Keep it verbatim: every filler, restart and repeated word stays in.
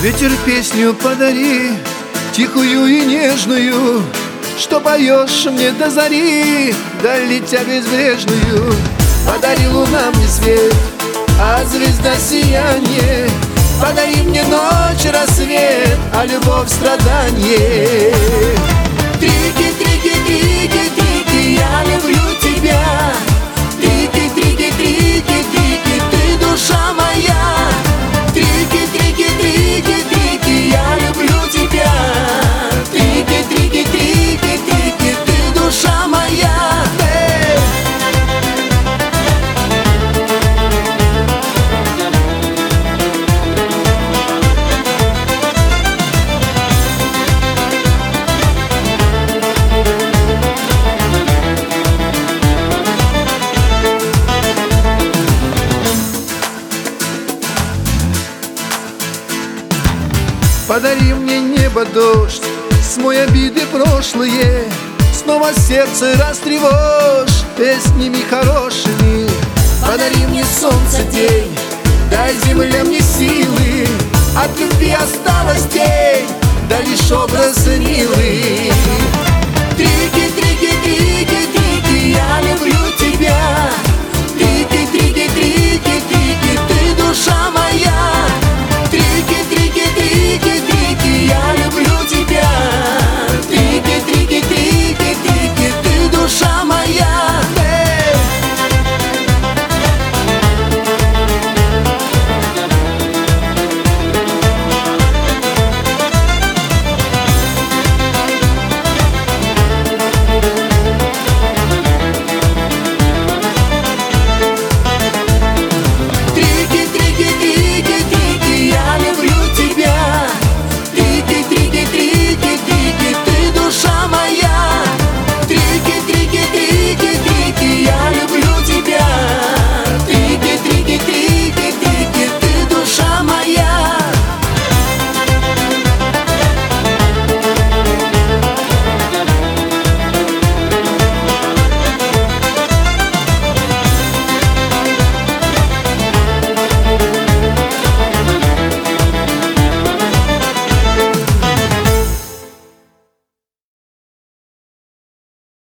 Ветер, песню подари, тихую и нежную, что поешь мне до зари, даль летя безбрежную. Подари луна мне свет, а звезда сияние. Подари мне ночь, рассвет, а любовь страдание. Трики, трики, трики, трики, я люблю тебя. Трики, трики, трики, трики, ты душа моя. Трики, трики, трики, трики, я люблю тебя. Трики, трики, трики, трики, ты душа моя. Подари мне небо, дождь, смой обиды прошлые. Снова сердце растревожь песнями хорошими. Подари мне солнце, день, дай земле мне силы. От любви осталась тень, да лишь образ милый.